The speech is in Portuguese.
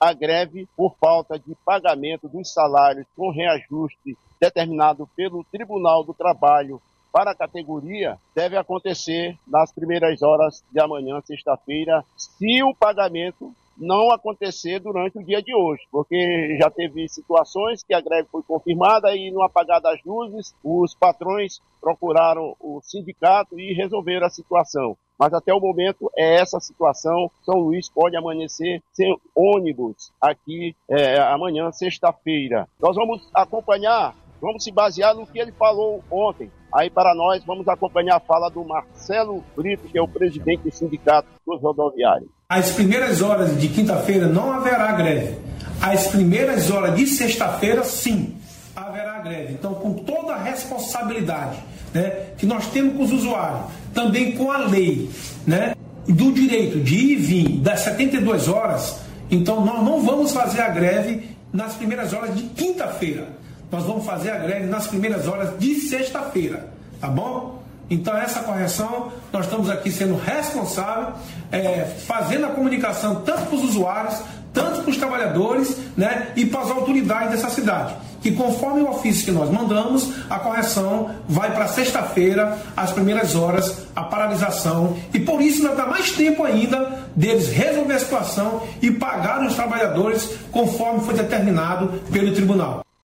a greve por falta de pagamento dos salários com reajuste determinado pelo Tribunal do Trabalho para a categoria deve acontecer nas primeiras horas de amanhã, sexta-feira, se o pagamento não acontecer durante o dia de hoje, porque já teve situações que a greve foi confirmada e no apagar das luzes, os patrões procuraram o sindicato e resolveram a situação. Mas até o momento é essa situação. São Luís pode amanhecer sem ônibus aqui amanhã, sexta-feira. Nós vamos acompanhar, vamos se basear no que ele falou ontem. Aí para nós vamos acompanhar a fala do Marcelo Brito, que é o presidente do Sindicato dos Rodoviários. As primeiras horas de quinta-feira não haverá greve. As primeiras horas de sexta-feira, sim, haverá greve. Então, com toda a responsabilidade, né, que nós temos com os usuários, também com a lei, né, do direito de ir e vir das 72 horas, então nós não vamos fazer a greve nas primeiras horas de quinta-feira. Nós vamos fazer a greve nas primeiras horas de sexta-feira, tá bom? Então, essa correção, nós estamos aqui sendo responsáveis, fazendo a comunicação tanto para os usuários, tanto para os trabalhadores, né, e para as autoridades dessa cidade. Que conforme o ofício que nós mandamos, a correção vai para sexta-feira, às primeiras horas, a paralisação. E por isso ainda dá mais tempo ainda deles resolver a situação e pagar os trabalhadores conforme foi determinado pelo tribunal.